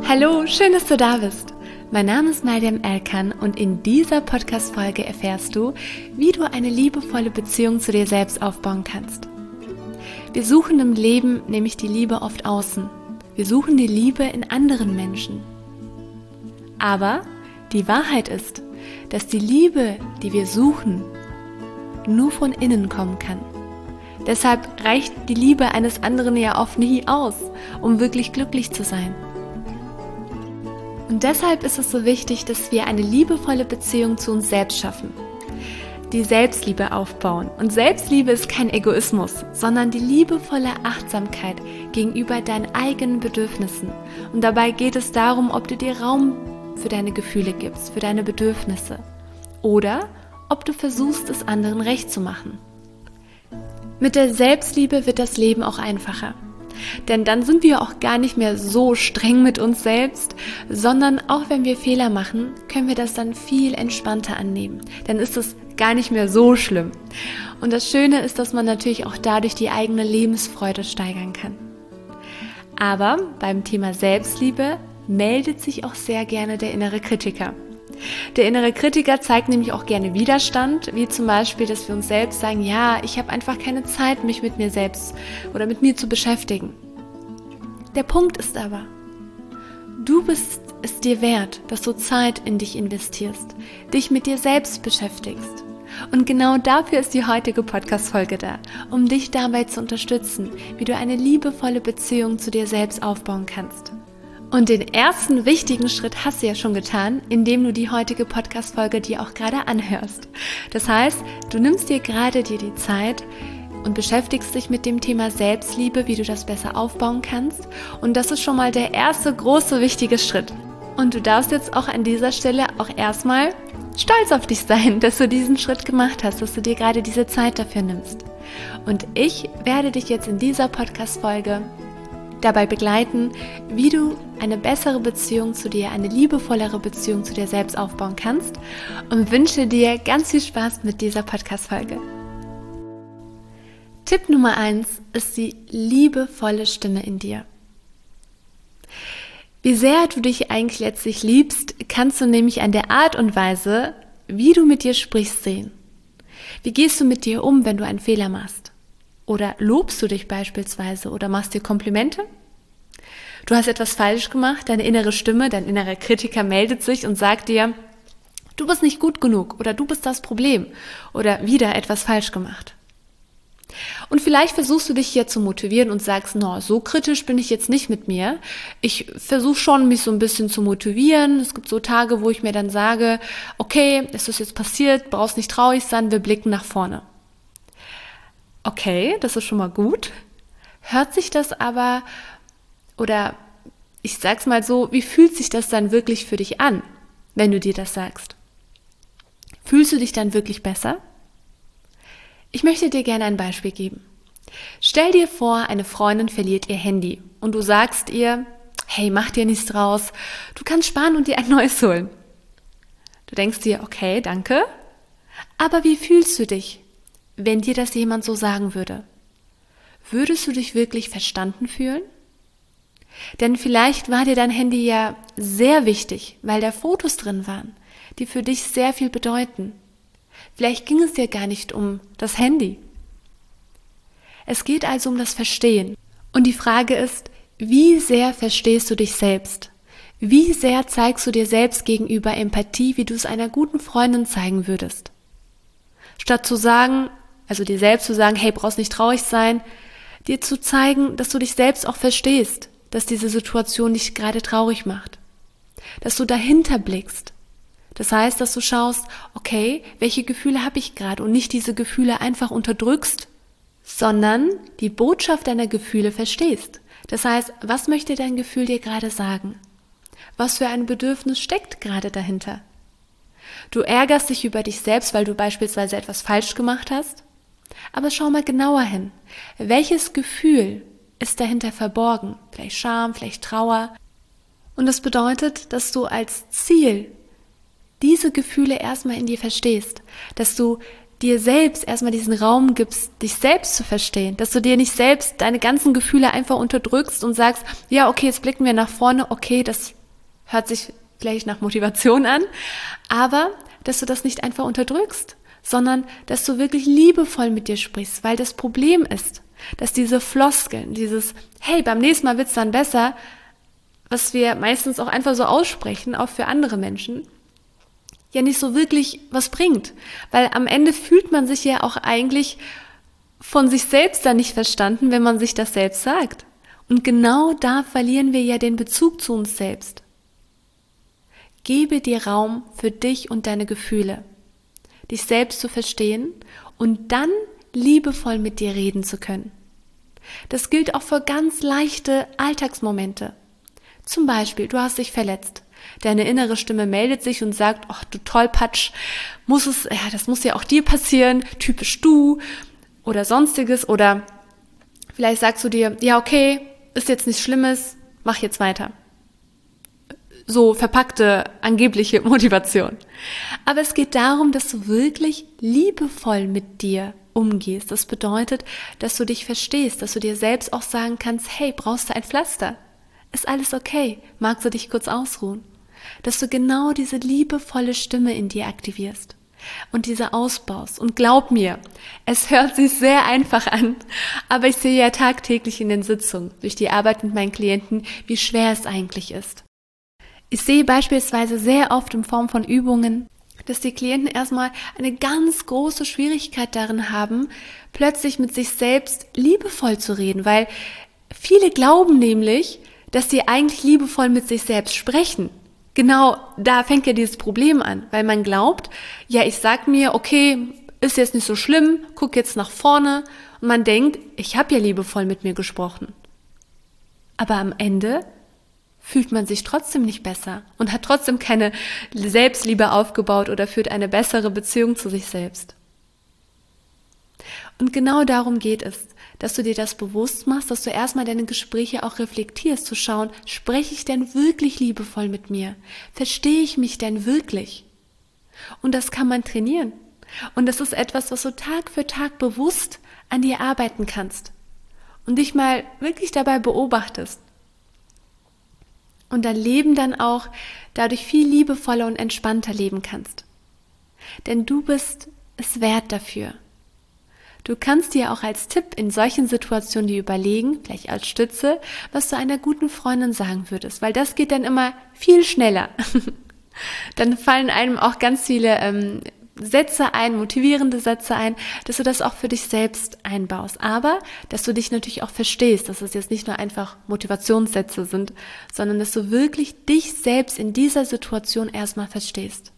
Hallo, schön, dass du da bist. Mein Name ist Mariam Erkan und in dieser Podcast-Folge erfährst du, wie du eine liebevolle Beziehung zu dir selbst aufbauen kannst. Wir suchen im Leben nämlich die Liebe oft außen. Wir suchen die Liebe in anderen Menschen. Aber die Wahrheit ist, dass die Liebe, die wir suchen, nur von innen kommen kann. Deshalb reicht die Liebe eines anderen ja oft nie aus, um wirklich glücklich zu sein. Und deshalb ist es so wichtig, dass wir eine liebevolle Beziehung zu uns selbst schaffen. Die Selbstliebe aufbauen. Und Selbstliebe ist kein Egoismus, sondern die liebevolle Achtsamkeit gegenüber deinen eigenen Bedürfnissen. Und dabei geht es darum, ob du dir Raum für deine Gefühle gibst, für deine Bedürfnisse. Oder ob du versuchst, es anderen recht zu machen. Mit der Selbstliebe wird das Leben auch einfacher. Denn dann sind wir auch gar nicht mehr so streng mit uns selbst, sondern auch wenn wir Fehler machen, können wir das dann viel entspannter annehmen. Dann ist es gar nicht mehr so schlimm. Und das Schöne ist, dass man natürlich auch dadurch die eigene Lebensfreude steigern kann. Aber beim Thema Selbstliebe meldet sich auch sehr gerne der innere Kritiker. Der innere Kritiker zeigt nämlich auch gerne Widerstand, wie zum Beispiel, dass wir uns selbst sagen, ja, ich habe einfach keine Zeit, mich mit mir selbst oder mit mir zu beschäftigen. Der Punkt ist aber, du bist es dir wert, dass du Zeit in dich investierst, dich mit dir selbst beschäftigst. Und genau dafür ist die heutige Podcast-Folge da, um dich dabei zu unterstützen, wie du eine liebevolle Beziehung zu dir selbst aufbauen kannst. Und den ersten wichtigen Schritt hast du ja schon getan, indem du die heutige Podcast-Folge dir auch gerade anhörst. Das heißt, du nimmst dir gerade die Zeit und beschäftigst dich mit dem Thema Selbstliebe, wie du das besser aufbauen kannst. Und das ist schon mal der erste große, wichtige Schritt. Und du darfst jetzt auch an dieser Stelle auch erstmal stolz auf dich sein, dass du diesen Schritt gemacht hast, dass du dir gerade diese Zeit dafür nimmst. Und ich werde dich jetzt in dieser Podcast-Folge dabei begleiten, wie du eine bessere Beziehung zu dir, eine liebevollere Beziehung zu dir selbst aufbauen kannst und wünsche dir ganz viel Spaß mit dieser Podcast-Folge. Tipp Nummer 1 ist die liebevolle Stimme in dir. Wie sehr du dich eigentlich letztlich liebst, kannst du nämlich an der Art und Weise, wie du mit dir sprichst, sehen. Wie gehst du mit dir um, wenn du einen Fehler machst? Oder lobst du dich beispielsweise oder machst dir Komplimente? Du hast etwas falsch gemacht, deine innere Stimme, dein innerer Kritiker meldet sich und sagt dir, du bist nicht gut genug oder du bist das Problem oder wieder etwas falsch gemacht. Und vielleicht versuchst du dich hier zu motivieren und sagst, no, so kritisch bin ich jetzt nicht mit mir. Ich versuche schon, mich so ein bisschen zu motivieren. Es gibt so Tage, wo ich mir dann sage, okay, es ist jetzt passiert, brauchst nicht traurig sein, wir blicken nach vorne. Okay, das ist schon mal gut. Hört sich das aber, oder ich sag's mal so, wie fühlt sich das dann wirklich für dich an, wenn du dir das sagst? Fühlst du dich dann wirklich besser? Ich möchte dir gerne ein Beispiel geben. Stell dir vor, eine Freundin verliert ihr Handy und du sagst ihr, hey, mach dir nichts draus, du kannst sparen und dir ein neues holen. Du denkst dir, okay, danke, aber wie fühlst du dich, wenn dir das jemand so sagen würde? Würdest du dich wirklich verstanden fühlen? Denn vielleicht war dir dein Handy ja sehr wichtig, weil da Fotos drin waren, die für dich sehr viel bedeuten. Vielleicht ging es dir gar nicht um das Handy. Es geht also um das Verstehen. Und die Frage ist, wie sehr verstehst du dich selbst? Wie sehr zeigst du dir selbst gegenüber Empathie, wie du es einer guten Freundin zeigen würdest? Statt zu sagen, also dir selbst zu sagen, hey, brauchst nicht traurig sein, dir zu zeigen, dass du dich selbst auch verstehst, dass diese Situation dich gerade traurig macht, dass du dahinter blickst. Das heißt, dass du schaust, okay, welche Gefühle habe ich gerade und nicht diese Gefühle einfach unterdrückst, sondern die Botschaft deiner Gefühle verstehst. Das heißt, was möchte dein Gefühl dir gerade sagen? Was für ein Bedürfnis steckt gerade dahinter? Du ärgerst dich über dich selbst, weil du beispielsweise etwas falsch gemacht hast. Aber schau mal genauer hin. Welches Gefühl ist dahinter verborgen? Vielleicht Scham, vielleicht Trauer. Und das bedeutet, dass du als Ziel diese Gefühle erstmal in dir verstehst. Dass du dir selbst erstmal diesen Raum gibst, dich selbst zu verstehen. Dass du dir nicht selbst deine ganzen Gefühle einfach unterdrückst und sagst, ja, okay, jetzt blicken wir nach vorne, okay, das Hört sich vielleicht nach Motivation an, aber dass du das nicht einfach unterdrückst, sondern dass du wirklich liebevoll mit dir sprichst, weil das Problem ist, dass diese Floskeln, dieses hey, beim nächsten Mal wird's dann besser, was wir meistens auch einfach so aussprechen, auch für andere Menschen, ja nicht so wirklich was bringt, weil am Ende fühlt man sich ja auch eigentlich von sich selbst dann nicht verstanden, wenn man sich das selbst sagt. Und genau da verlieren wir ja den Bezug zu uns selbst. Gebe dir Raum für dich und deine Gefühle, dich selbst zu verstehen und dann liebevoll mit dir reden zu können. Das gilt auch für ganz leichte Alltagsmomente. Zum Beispiel, du hast dich verletzt. Deine innere Stimme meldet sich und sagt, ach du Tollpatsch, das muss ja auch dir passieren, typisch du oder sonstiges. Oder vielleicht sagst du dir, ja okay, ist jetzt nichts Schlimmes, mach jetzt weiter. So verpackte, angebliche Motivation. Aber es geht darum, dass du wirklich liebevoll mit dir umgehst. Das bedeutet, dass du dich verstehst, dass du dir selbst auch sagen kannst, hey, brauchst du ein Pflaster? Ist alles okay? Magst du dich kurz ausruhen? Dass du genau diese liebevolle Stimme in dir aktivierst und diese ausbaust. Und glaub mir, es hört sich sehr einfach an, aber ich sehe ja tagtäglich in den Sitzungen, durch die Arbeit mit meinen Klienten, wie schwer es eigentlich ist. Ich sehe beispielsweise sehr oft in Form von Übungen, dass die Klienten erstmal eine ganz große Schwierigkeit darin haben, plötzlich mit sich selbst liebevoll zu reden, weil viele glauben nämlich, dass sie eigentlich liebevoll mit sich selbst sprechen. Genau, da fängt ja dieses Problem an, weil man glaubt, ja, ich sag mir, okay, ist jetzt nicht so schlimm, guck jetzt nach vorne und man denkt, ich habe ja liebevoll mit mir gesprochen. Aber am Ende fühlt man sich trotzdem nicht besser und hat trotzdem keine Selbstliebe aufgebaut oder führt eine bessere Beziehung zu sich selbst. Und genau darum geht es, dass du dir das bewusst machst, dass du erstmal deine Gespräche auch reflektierst, zu schauen, spreche ich denn wirklich liebevoll mit mir? Verstehe ich mich denn wirklich? Und das kann man trainieren. Und das ist etwas, was du Tag für Tag bewusst an dir arbeiten kannst und dich mal wirklich dabei beobachtest. Und dein Leben dann auch dadurch viel liebevoller und entspannter leben kannst. Denn du bist es wert dafür. Du kannst dir auch als Tipp in solchen Situationen dir überlegen, vielleicht als Stütze, was du einer guten Freundin sagen würdest, weil das geht dann immer viel schneller. Dann fallen einem auch ganz viele Sätze ein, motivierende Sätze ein, dass du das auch für dich selbst einbaust. Aber, dass du dich natürlich auch verstehst, dass es jetzt nicht nur einfach Motivationssätze sind, sondern dass du wirklich dich selbst in dieser Situation erstmal verstehst.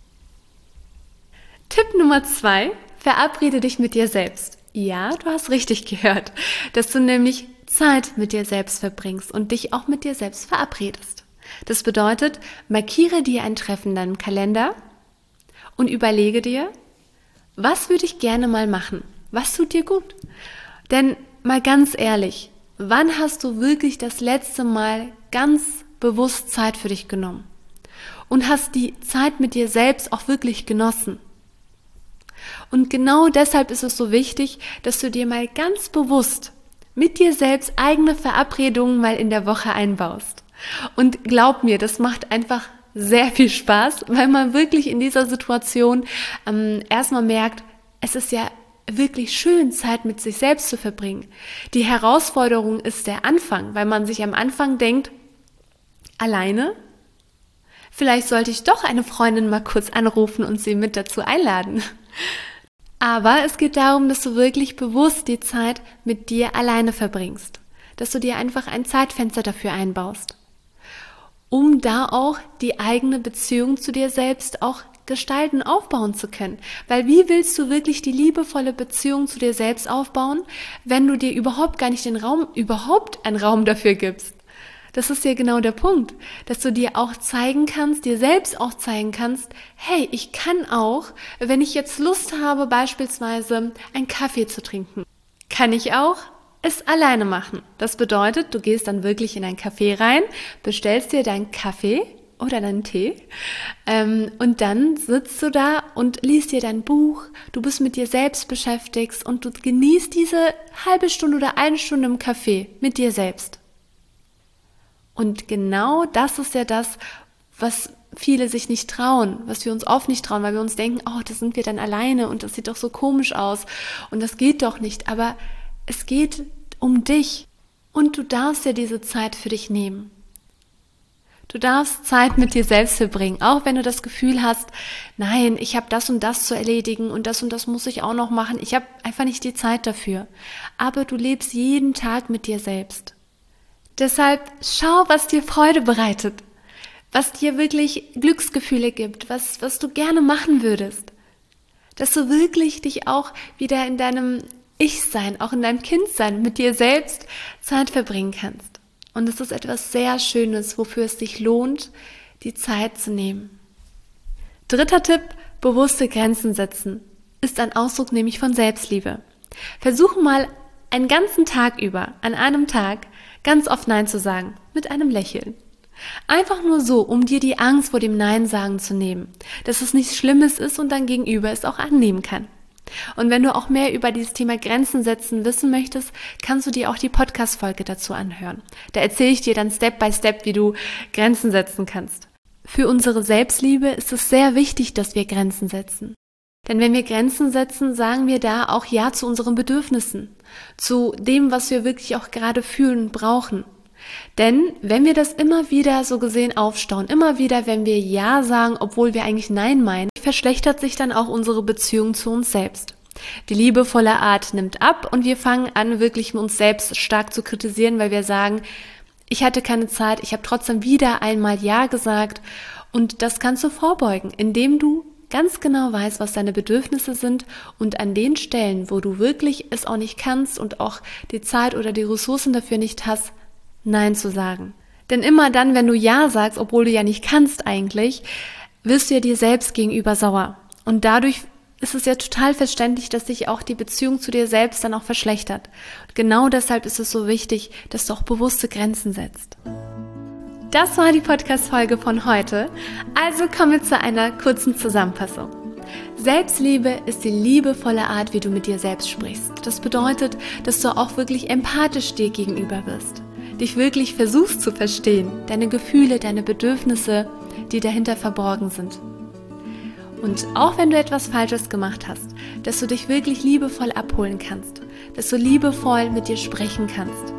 Tipp Nummer 2, verabrede dich mit dir selbst. Ja, du hast richtig gehört, dass du nämlich Zeit mit dir selbst verbringst und dich auch mit dir selbst verabredest. Das bedeutet, markiere dir ein Treffen in deinem Kalender und überlege dir, was würde ich gerne mal machen? Was tut dir gut? Denn mal ganz ehrlich, wann hast du wirklich das letzte Mal ganz bewusst Zeit für dich genommen? Und hast die Zeit mit dir selbst auch wirklich genossen? Und genau deshalb ist es so wichtig, dass du dir mal ganz bewusst mit dir selbst eigene Verabredungen mal in der Woche einbaust. Und glaub mir, das macht einfach sehr viel Spaß, weil man wirklich in dieser Situation erstmal merkt, es ist ja wirklich schön, Zeit mit sich selbst zu verbringen. Die Herausforderung ist der Anfang, weil man sich am Anfang denkt, alleine? Vielleicht sollte ich doch eine Freundin mal kurz anrufen und sie mit dazu einladen. Aber es geht darum, dass du wirklich bewusst die Zeit mit dir alleine verbringst. Dass du dir einfach ein Zeitfenster dafür einbaust, um da auch die eigene Beziehung zu dir selbst auch gestalten, aufbauen zu können. Weil wie willst du wirklich die liebevolle Beziehung zu dir selbst aufbauen, wenn du dir überhaupt gar nicht einen Raum dafür gibst? Das ist ja genau der Punkt, dass du dir auch zeigen kannst, dir selbst auch zeigen kannst, hey, ich kann auch, wenn ich jetzt Lust habe, beispielsweise einen Kaffee zu trinken, kann ich auch es alleine machen. Das bedeutet, du gehst dann wirklich in ein Café rein, bestellst dir deinen Kaffee oder deinen Tee und dann sitzt du da und liest dir dein Buch, du bist mit dir selbst beschäftigt und du genießt diese halbe Stunde oder eine Stunde im Café mit dir selbst. Und genau das ist ja das, was viele sich nicht trauen, was wir uns oft nicht trauen, weil wir uns denken, oh, das sind wir dann alleine und das sieht doch so komisch aus und das geht doch nicht. Aber es geht um dich und du darfst ja diese Zeit für dich nehmen. Du darfst Zeit mit dir selbst verbringen, auch wenn du das Gefühl hast, nein, ich habe das und das zu erledigen und das muss ich auch noch machen. Ich habe einfach nicht die Zeit dafür. Aber du lebst jeden Tag mit dir selbst. Deshalb schau, was dir Freude bereitet, was dir wirklich Glücksgefühle gibt, was du gerne machen würdest. Dass du wirklich dich auch wieder in deinem Ich-Sein, auch in deinem Kindsein mit dir selbst Zeit verbringen kannst. Und es ist etwas sehr Schönes, wofür es sich lohnt, die Zeit zu nehmen. 3. Tipp, bewusste Grenzen setzen, ist ein Ausdruck nämlich von Selbstliebe. Versuche mal einen ganzen Tag über, an einem Tag, ganz oft Nein zu sagen, mit einem Lächeln. Einfach nur so, um dir die Angst vor dem Nein sagen zu nehmen, dass es nichts Schlimmes ist und dein Gegenüber es auch annehmen kann. Und wenn du auch mehr über dieses Thema Grenzen setzen wissen möchtest, kannst du dir auch die Podcast-Folge dazu anhören. Da erzähle ich dir dann Step by Step, wie du Grenzen setzen kannst. Für unsere Selbstliebe ist es sehr wichtig, dass wir Grenzen setzen. Denn wenn wir Grenzen setzen, sagen wir da auch Ja zu unseren Bedürfnissen, zu dem, was wir wirklich auch gerade fühlen und brauchen. Denn wenn wir das immer wieder so gesehen aufstauen, immer wieder, wenn wir Ja sagen, obwohl wir eigentlich Nein meinen, verschlechtert sich dann auch unsere Beziehung zu uns selbst. Die liebevolle Art nimmt ab und wir fangen an, wirklich uns selbst stark zu kritisieren, weil wir sagen, ich hatte keine Zeit, ich habe trotzdem wieder einmal Ja gesagt. Und das kannst du vorbeugen, indem du ganz genau weißt, was deine Bedürfnisse sind und an den Stellen, wo du wirklich es auch nicht kannst und auch die Zeit oder die Ressourcen dafür nicht hast, Nein zu sagen. Denn immer dann, wenn du Ja sagst, obwohl du ja nicht kannst eigentlich, wirst du ja dir selbst gegenüber sauer. Und dadurch ist es ja total verständlich, dass sich auch die Beziehung zu dir selbst dann auch verschlechtert. Und genau deshalb ist es so wichtig, dass du auch bewusste Grenzen setzt. Das war die Podcast-Folge von heute. Also kommen wir zu einer kurzen Zusammenfassung. Selbstliebe ist die liebevolle Art, wie du mit dir selbst sprichst. Das bedeutet, dass du auch wirklich empathisch dir gegenüber wirst. Dich wirklich versuchst zu verstehen, deine Gefühle, deine Bedürfnisse, die dahinter verborgen sind. Und auch wenn du etwas Falsches gemacht hast, dass du dich wirklich liebevoll abholen kannst, dass du liebevoll mit dir sprechen kannst.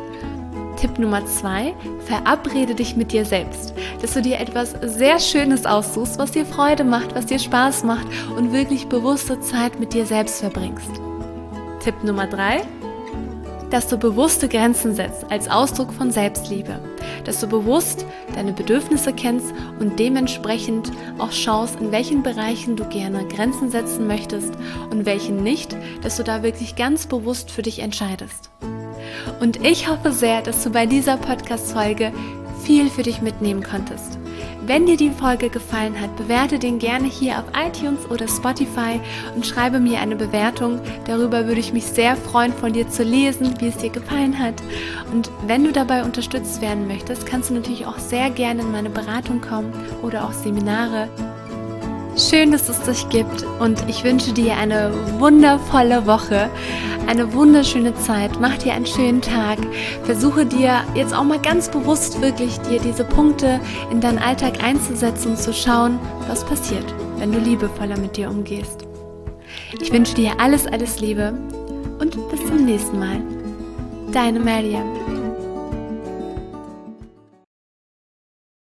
Tipp Nummer 2, verabrede dich mit dir selbst, dass du dir etwas sehr Schönes aussuchst, was dir Freude macht, was dir Spaß macht und wirklich bewusste Zeit mit dir selbst verbringst. Tipp Nummer 3, dass du bewusste Grenzen setzt als Ausdruck von Selbstliebe, dass du bewusst deine Bedürfnisse kennst und dementsprechend auch schaust, in welchen Bereichen du gerne Grenzen setzen möchtest und welchen nicht, dass du da wirklich ganz bewusst für dich entscheidest. Und ich hoffe sehr, dass du bei dieser Podcast-Folge viel für dich mitnehmen konntest. Wenn dir die Folge gefallen hat, bewerte den gerne hier auf iTunes oder Spotify und schreibe mir eine Bewertung. Darüber würde ich mich sehr freuen, von dir zu lesen, wie es dir gefallen hat. Und wenn du dabei unterstützt werden möchtest, kannst du natürlich auch sehr gerne in meine Beratung kommen oder auch Seminare. Schön, dass es dich gibt und ich wünsche dir eine wundervolle Woche, eine wunderschöne Zeit. Mach dir einen schönen Tag. Versuche dir jetzt auch mal ganz bewusst wirklich dir diese Punkte in deinen Alltag einzusetzen und zu schauen, was passiert, wenn du liebevoller mit dir umgehst. Ich wünsche dir alles Liebe und bis zum nächsten Mal. Deine Mariam.